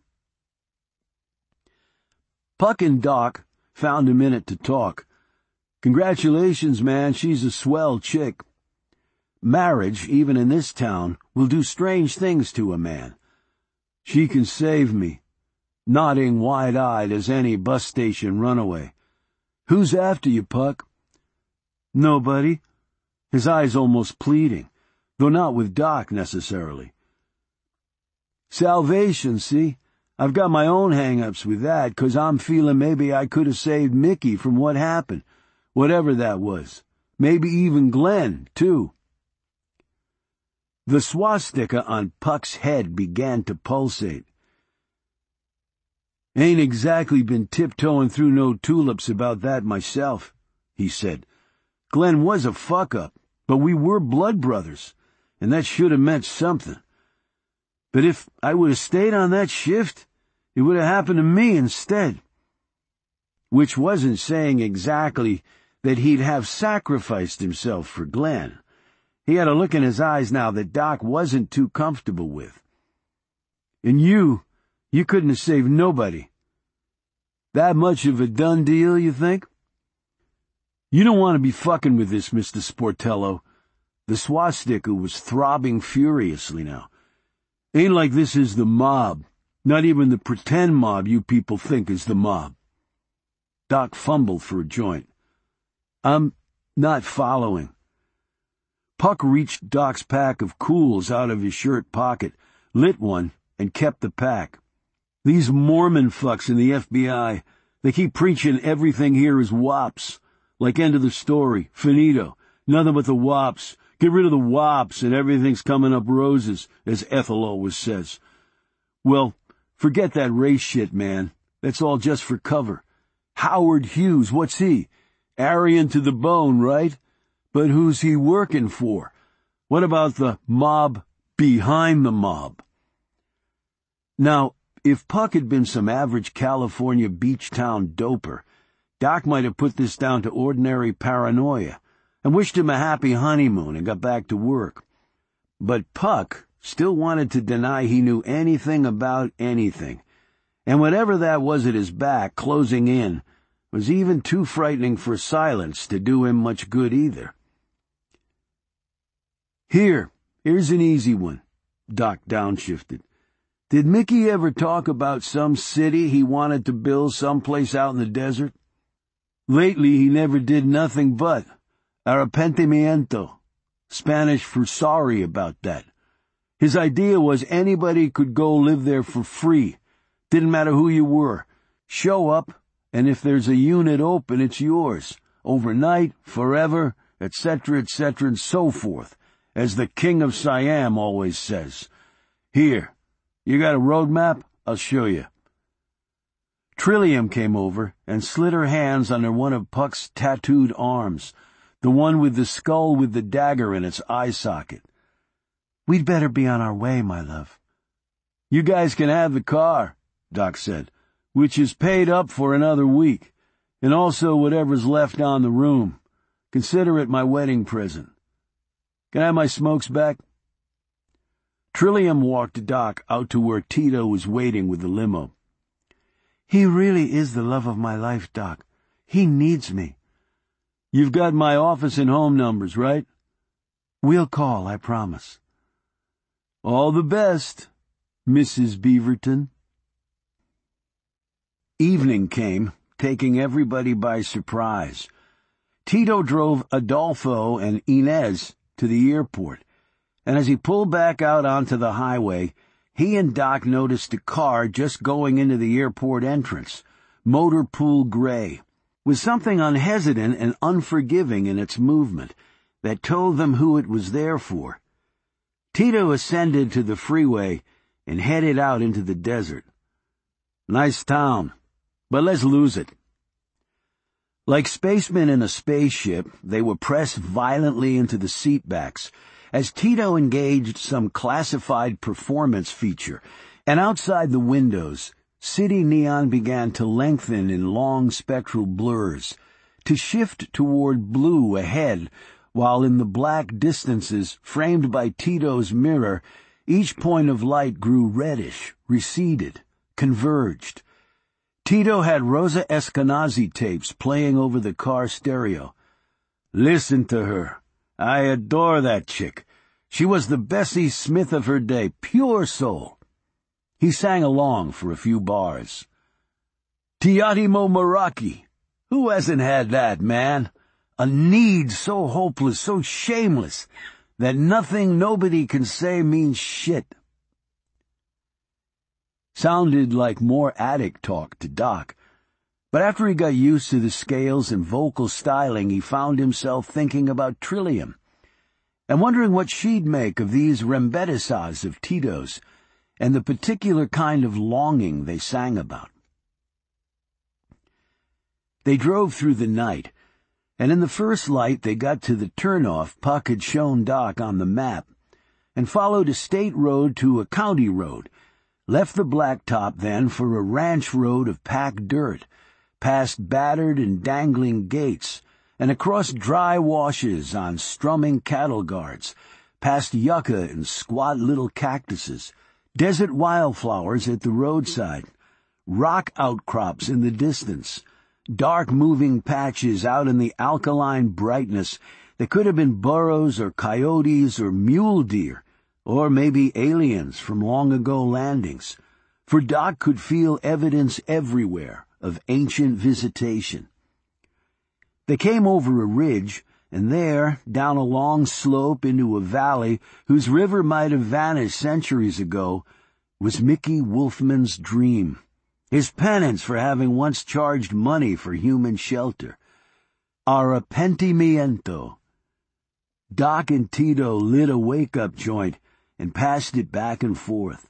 Puck and Doc found a minute to talk. "Congratulations, man, she's a swell chick." Marriage, even in this town, will do strange things to a man. "She can save me," nodding wide-eyed as any bus station runaway. "Who's after you, Puck?" "Nobody." His eyes almost pleading, though not with Doc necessarily. "Salvation, see? I've got my own hang-ups with that, 'cause I'm feeling maybe I could have saved Mickey from what happened, whatever that was. Maybe even Glenn, too." The swastika on Puck's head began to pulsate. "Ain't exactly been tiptoeing through no tulips about that myself," he said. "Glenn was a fuck-up, but we were blood brothers, and that should have meant something. But if I would have stayed on that shift, it would have happened to me instead." Which wasn't saying exactly that he'd have sacrificed himself for Glenn. He had a look in his eyes now that Doc wasn't too comfortable with. "And you, You couldn't have saved nobody. That much of a done deal, you think? You don't want to be fucking with this, Mister Sportello. The swastika was throbbing furiously now. Ain't like this is the mob. Not even the pretend mob you people think is the mob. Doc fumbled for a joint. I'm not following. Puck reached Doc's pack of Cools out of his shirt pocket, lit one, and kept the pack. These Mormon fucks in the F B I, they keep preaching everything here is wops. Like end of the story, finito, nothing but the wops. Get rid of the wops and everything's coming up roses, as Ethel always says. Well, forget that race shit, man. That's all just for cover. Howard Hughes, what's he? Aryan to the bone, right? But who's he working for? What about the mob behind the mob? Now, if Puck had been some average California beach town doper, Doc might have put this down to ordinary paranoia and wished him a happy honeymoon and got back to work. But Puck still wanted to deny he knew anything about anything, and whatever that was at his back closing in was even too frightening for silence to do him much good either. Here, here's an easy one, Doc downshifted. Did Mickey ever talk about some city he wanted to build someplace out in the desert? Lately he never did nothing but arrepentimiento, Spanish for sorry about that. His idea was anybody could go live there for free. Didn't matter who you were. Show up, and if there's a unit open, it's yours. Overnight, forever, et cetera, et cetera, and so forth, as the King of Siam always says. Here, you got a road map? I'll show you. Trillium came over and slid her hands under one of Puck's tattooed arms, the one with the skull with the dagger in its eye socket. We'd better be on our way, my love. You guys can have the car, Doc said, which is paid up for another week, and also whatever's left on the room. Consider it my wedding present. Can I have my smokes back? Trillium walked Doc out to where Tito was waiting with the limo. He really is the love of my life, Doc. He needs me. You've got my office and home numbers, right? We'll call, I promise. All the best, Missus Beaverton. Evening came, taking everybody by surprise. Tito drove Adolfo and Inez to the airport, and as he pulled back out onto the highway, he and Doc noticed a car just going into the airport entrance, motor pool gray, with something unhesitant and unforgiving in its movement that told them who it was there for. Tito ascended to the freeway and headed out into the desert. Nice town, but let's lose it. Like spacemen in a spaceship, they were pressed violently into the seatbacks as Tito engaged some classified performance feature, and outside the windows, city neon began to lengthen in long spectral blurs, to shift toward blue ahead, while in the black distances framed by Tito's mirror, each point of light grew reddish, receded, converged. Tito had Rosa Eskenazi tapes playing over the car stereo. Listen to her. I adore that chick. She was the Bessie Smith of her day, pure soul. He sang along for a few bars. Tiatimo Maraki. Who hasn't had that, man? A need so hopeless, so shameless, that nothing nobody can say means shit. Sounded like more attic talk to Doc, but after he got used to the scales and vocal styling, he found himself thinking about Trillium, and wondering what she'd make of these rembetisas of Tito's, and the particular kind of longing they sang about. They drove through the night, and in the first light they got to the turnoff Puck had shown Doc on the map, and followed a state road to a county road, left the blacktop then for a ranch road of packed dirt, past battered and dangling gates, and across dry washes on strumming cattle guards, past yucca and squat little cactuses, desert wildflowers at the roadside, rock outcrops in the distance, dark moving patches out in the alkaline brightness that could have been burros or coyotes or mule deer, or maybe aliens from long-ago landings, for Doc could feel evidence everywhere of ancient visitation. They came over a ridge, and there, down a long slope into a valley whose river might have vanished centuries ago, was Mickey Wolfman's dream, his penance for having once charged money for human shelter. Arrepentimiento. Doc and Tito lit a wake-up joint and passed it back and forth.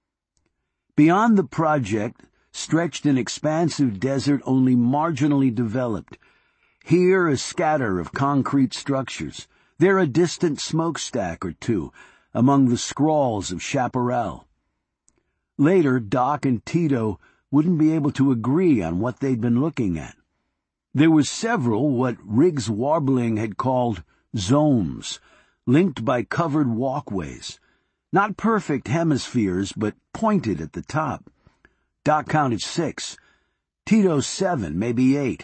Beyond the project stretched an expansive desert only marginally developed. Here a scatter of concrete structures, there a distant smokestack or two among the scrawls of chaparral. Later, Doc and Tito wouldn't be able to agree on what they'd been looking at. There were several what Riggs Warbling had called zomes, linked by covered walkways. Not perfect hemispheres, but pointed at the top. Doc counted six. Tito seven, maybe eight.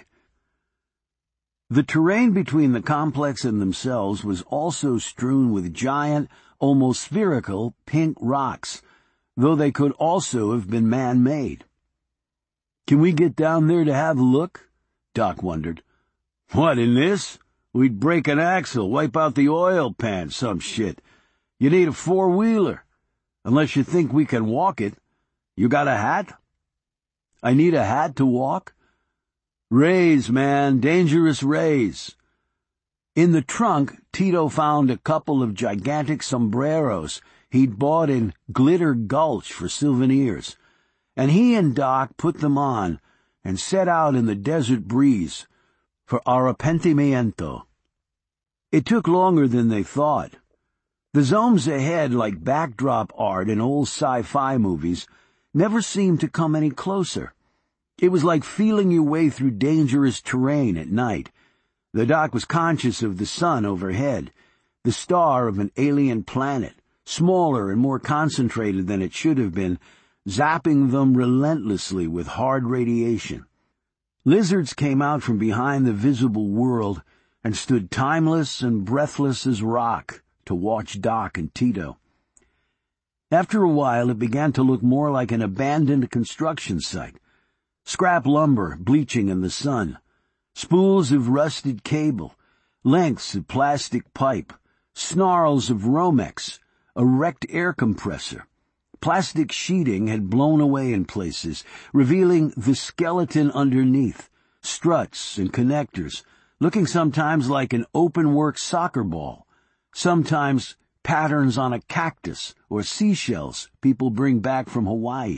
The terrain between the complex and themselves was also strewn with giant, almost spherical, pink rocks, though they could also have been man-made. "Can we get down there to have a look?" Doc wondered. "What, in this? We'd break an axle, wipe out the oil pan, some shit. You need a four-wheeler. Unless you think we can walk it. You got a hat?" "I need a hat to walk?" "Rays, man, dangerous rays." In the trunk, Tito found a couple of gigantic sombreros he'd bought in Glitter Gulch for souvenirs, and he and Doc put them on and set out in the desert breeze for Arrepentimiento. It took longer than they thought. The zones ahead, like backdrop art in old sci-fi movies, never seemed to come any closer. It was like feeling your way through dangerous terrain at night. The Doc was conscious of the sun overhead, the star of an alien planet, smaller and more concentrated than it should have been, zapping them relentlessly with hard radiation. Lizards came out from behind the visible world and stood timeless and breathless as rock to watch Doc and Tito. After a while, it began to look more like an abandoned construction site. Scrap lumber bleaching in the sun, spools of rusted cable, lengths of plastic pipe, snarls of Romex, a wrecked air compressor. Plastic sheeting had blown away in places, revealing the skeleton underneath, struts and connectors, looking sometimes like an open-work soccer ball, sometimes patterns on a cactus or seashells people bring back from Hawaii.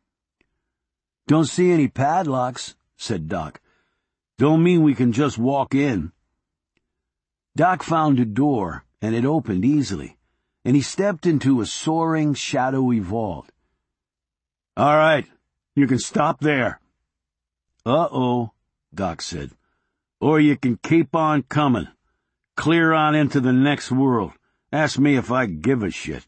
"Don't see any padlocks," said Doc. "Don't mean we can just walk in." Doc found a door, and it opened easily, and he stepped into a soaring, shadowy vault. "All right, you can stop there." "Uh-oh," Doc said. "Or you can keep on coming. Clear on into the next world. Ask me if I give a shit."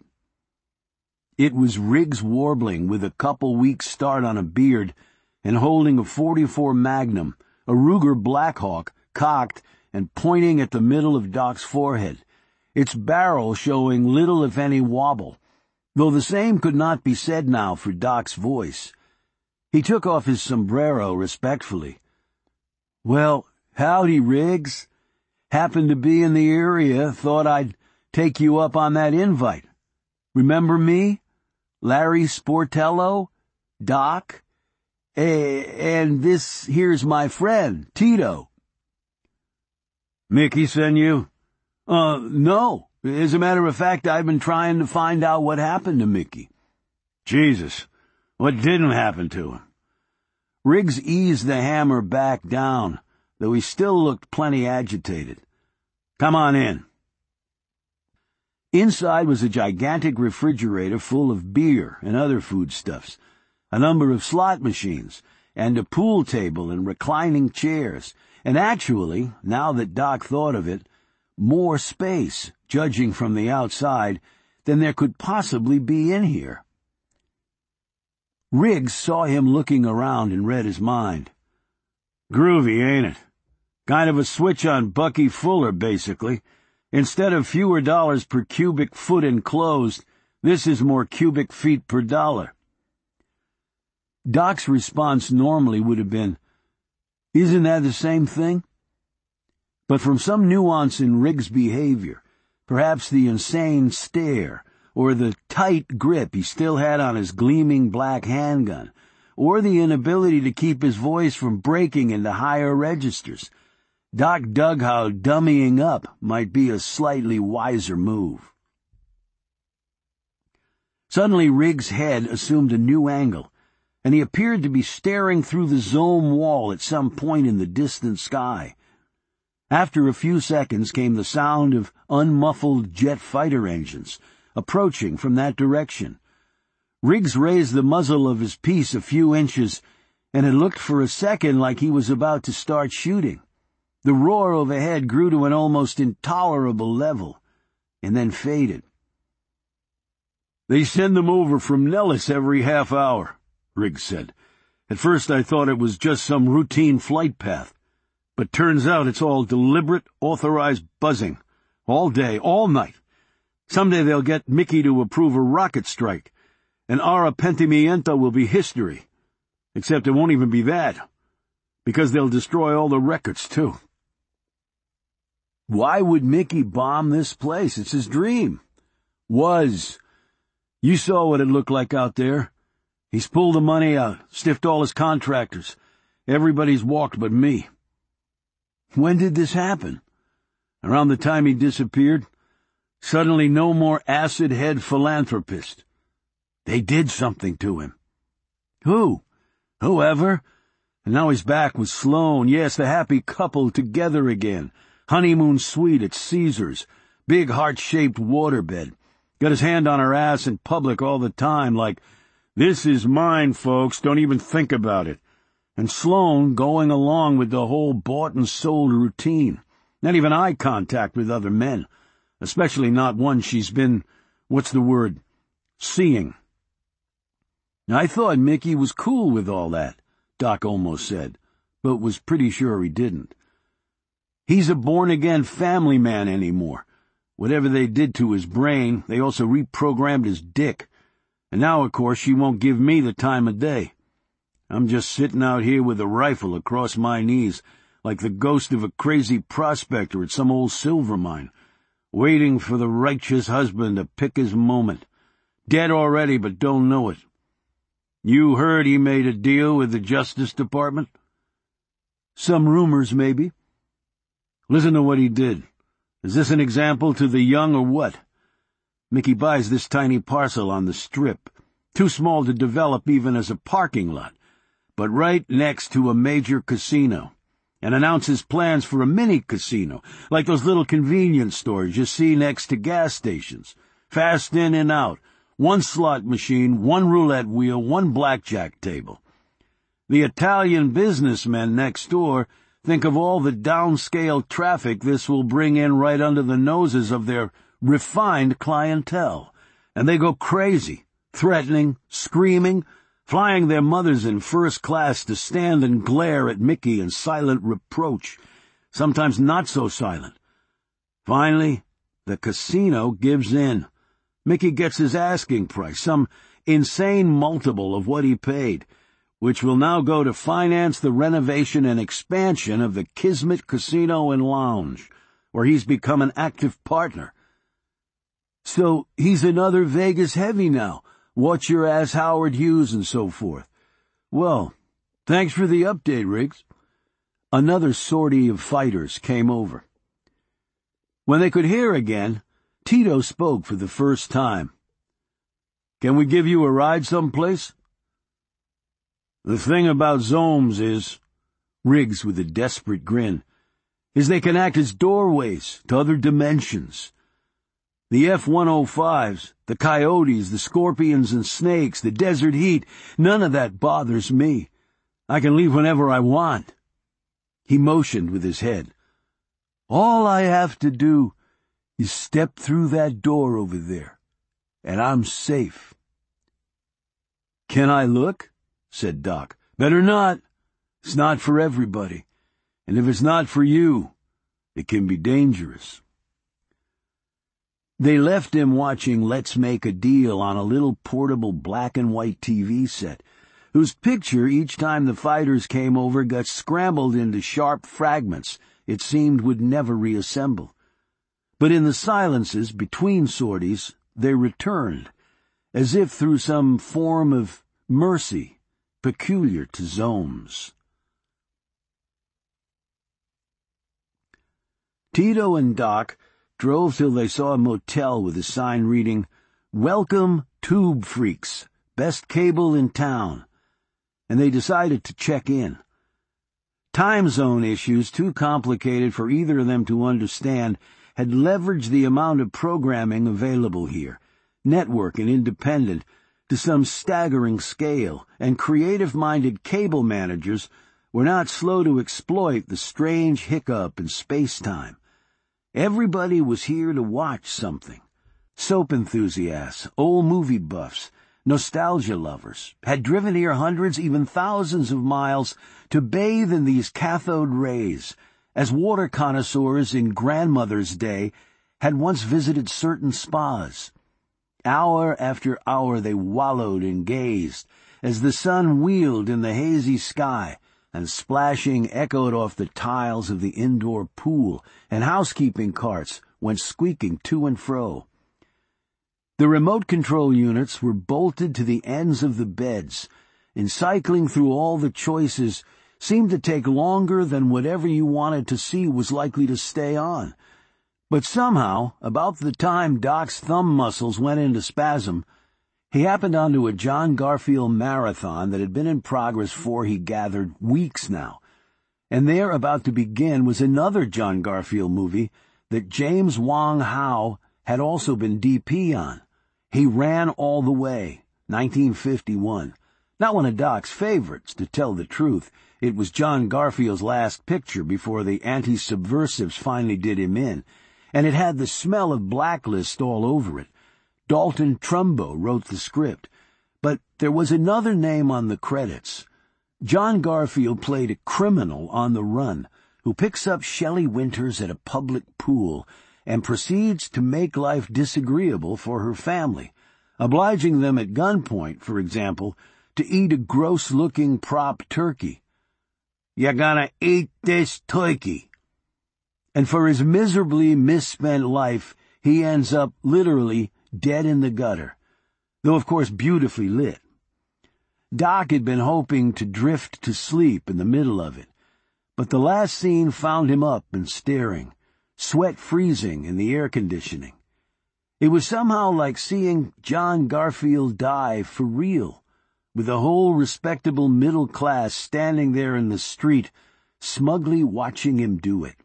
It was Riggs Warbling with a couple weeks' start on a beard and holding a forty-four Magnum, a Ruger Blackhawk, cocked and pointing at the middle of Doc's forehead, its barrel showing little if any wobble, though the same could not be said now for Doc's voice. He took off his sombrero respectfully. "Well, howdy, Riggs. Happened to be in the area, thought I'd take you up on that invite. Remember me? Larry Sportello? Doc? Eh, and this here's my friend, Tito." "Mickey sent you?" Uh, no. As a matter of fact, I've been trying to find out what happened to Mickey." "Jesus, what didn't happen to him?" Riggs eased the hammer back down, though he still looked plenty agitated. "Come on in." Inside was a gigantic refrigerator full of beer and other foodstuffs, a number of slot machines, and a pool table and reclining chairs, and actually, now that Doc thought of it, more space, judging from the outside, than there could possibly be in here. Riggs saw him looking around and read his mind. Groovy, ain't it? Kind of a switch on Bucky Fuller, basically. Instead of fewer dollars per cubic foot enclosed, this is more cubic feet per dollar. Doc's response normally would have been, "Isn't that the same thing?" But from some nuance in Riggs' behavior, perhaps the insane stare, or the tight grip he still had on his gleaming black handgun, or the inability to keep his voice from breaking into higher registers, Doc dug how dummying up might be a slightly wiser move. Suddenly Riggs' head assumed a new angle, and he appeared to be staring through the Zome wall at some point in the distant sky. After a few seconds came the sound of unmuffled jet fighter engines, approaching from that direction. Riggs raised the muzzle of his piece a few inches, and it looked for a second like he was about to start shooting. The roar overhead grew to an almost intolerable level, and then faded. "They send them over from Nellis every half hour," Riggs said. "At first I thought it was just some routine flight path, but turns out it's all deliberate, authorized buzzing. All day, all night. Someday they'll get Mickey to approve a rocket strike, and Arrepentimiento will be history. Except it won't even be that, because they'll destroy all the records, too." Why would Mickey bomb this place? It's his dream. Was. You saw what it looked like out there. He's pulled the money out, stiffed all his contractors. Everybody's walked but me. When did this happen? Around the time he disappeared. Suddenly no more acid-head philanthropist. They did something to him. Who? Whoever. And now he's back with Sloane. Yes, the happy couple together again. Honeymoon suite at Caesar's. Big heart-shaped waterbed. Got his hand on her ass in public all the time, like, "This is mine, folks, don't even think about it." And Sloane going along with the whole bought-and-sold routine. Not even eye contact with other men. Especially not one she's been, what's the word, seeing. "I thought Mickey was cool with all that," Doc almost said, but was pretty sure he didn't. "He's a born-again family man anymore. Whatever they did to his brain, they also reprogrammed his dick. And now, of course, she won't give me the time of day. I'm just sitting out here with a rifle across my knees, like the ghost of a crazy prospector at some old silver mine, waiting for the righteous husband to pick his moment. Dead already, but don't know it. You heard he made a deal with the Justice Department?" "Some rumors, maybe." "Listen to what he did. Is this an example to the young or what? Mickey buys this tiny parcel on the Strip, too small to develop even as a parking lot, but right next to a major casino, and announces plans for a mini casino, like those little convenience stores you see next to gas stations. Fast in and out, one slot machine, one roulette wheel, one blackjack table. The Italian businessmen next door think of all the downscale traffic this will bring in right under the noses of their refined clientele, and they go crazy, threatening, screaming, flying their mothers in first class to stand and glare at Mickey in silent reproach, sometimes not so silent. Finally, the casino gives in. Mickey gets his asking price, some insane multiple of what he paid, which will now go to finance the renovation and expansion of the Kismet Casino and Lounge, where he's become an active partner. So he's another Vegas heavy now. Watch your ass Howard Hughes and so forth. Well, thanks for the update, Riggs." Another sortie of fighters came over. When they could hear again, Tito spoke for the first time. "Can we give you a ride someplace?" "The thing about Zomes is," Riggs with a desperate grin, "is they can act as doorways to other dimensions. The F one oh fives, the coyotes, the scorpions and snakes, the desert heat, none of that bothers me. I can leave whenever I want." He motioned with his head. "All I have to do is step through that door over there, and I'm safe." "Can I look?" said Doc. "Better not. It's not for everybody. And if it's not for you, it can be dangerous." They left him watching Let's Make a Deal on a little portable black and white T V set, whose picture each time the fighters came over got scrambled into sharp fragments it seemed would never reassemble. But in the silences between sorties, they returned, as if through some form of mercy peculiar to Zomes. Tito and Doc drove till they saw a motel with a sign reading, "Welcome, Tube Freaks, best cable in town," and they decided to check in. Time zone issues, too complicated for either of them to understand, had leveraged the amount of programming available here, network and independent, to some staggering scale, and creative-minded cable managers were not slow to exploit the strange hiccup in space-time. Everybody was here to watch something. Soap enthusiasts, old movie buffs, nostalgia lovers had driven here hundreds, even thousands of miles to bathe in these cathode rays, as water connoisseurs in grandmother's day had once visited certain spas. Hour after hour they wallowed and gazed as the sun wheeled in the hazy sky, and splashing echoed off the tiles of the indoor pool, and housekeeping carts went squeaking to and fro. The remote control units were bolted to the ends of the beds, and cycling through all the choices seemed to take longer than whatever you wanted to see was likely to stay on. But somehow, about the time Doc's thumb muscles went into spasm, he happened onto a John Garfield marathon that had been in progress for, he gathered, weeks now. And there, about to begin, was another John Garfield movie that James Wong Howe had also been D P on. He Ran All the Way, nineteen fifty-one. Not one of Doc's favorites, to tell the truth. It was John Garfield's last picture before the anti-subversives finally did him in, and it had the smell of Blacklist all over it. Dalton Trumbo wrote the script, but there was another name on the credits. John Garfield played a criminal on the run who picks up Shelley Winters at a public pool and proceeds to make life disagreeable for her family, obliging them at gunpoint, for example, to eat a gross-looking prop turkey. "You're gonna eat this turkey." And for his miserably misspent life, he ends up literally dead in the gutter, though of course beautifully lit. Doc had been hoping to drift to sleep in the middle of it, but the last scene found him up and staring, sweat freezing in the air conditioning. It was somehow like seeing John Garfield die for real, with the whole respectable middle class standing there in the street, smugly watching him do it.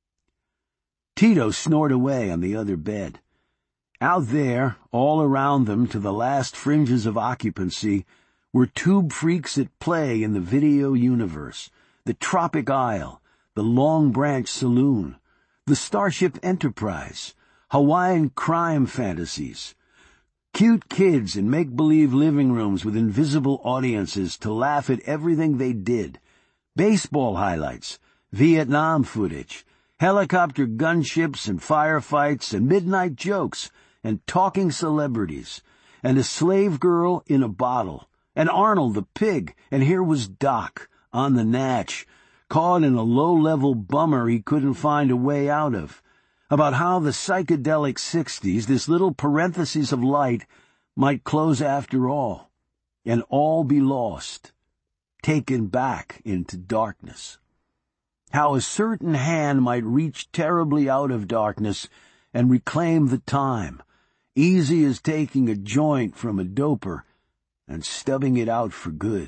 Tito snored away on the other bed. Out there, all around them to the last fringes of occupancy, were tube freaks at play in the video universe, the Tropic Isle, the Long Branch Saloon, the Starship Enterprise, Hawaiian crime fantasies, cute kids in make-believe living rooms with invisible audiences to laugh at everything they did, baseball highlights, Vietnam footage, helicopter gunships and firefights and midnight jokes and talking celebrities, and a slave girl in a bottle, and Arnold the pig, and here was Doc, on the natch, caught in a low-level bummer he couldn't find a way out of, about how the psychedelic sixties, this little parenthesis of light, might close after all, and all be lost, taken back into darkness. How a certain hand might reach terribly out of darkness and reclaim the time, easy as taking a joint from a doper and stubbing it out for good.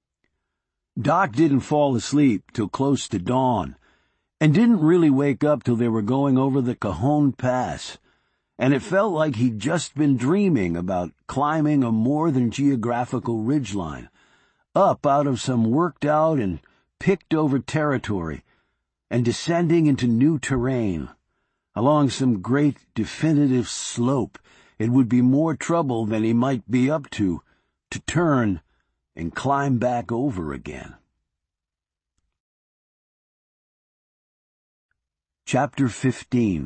Doc didn't fall asleep till close to dawn, and didn't really wake up till they were going over the Cajon Pass, and it felt like he'd just been dreaming about climbing a more than geographical ridgeline, up out of some worked-out and picked-over territory, and descending into new terrain. Along some great definitive slope, it would be more trouble than he might be up to, to turn and climb back over again. Chapter fifteen.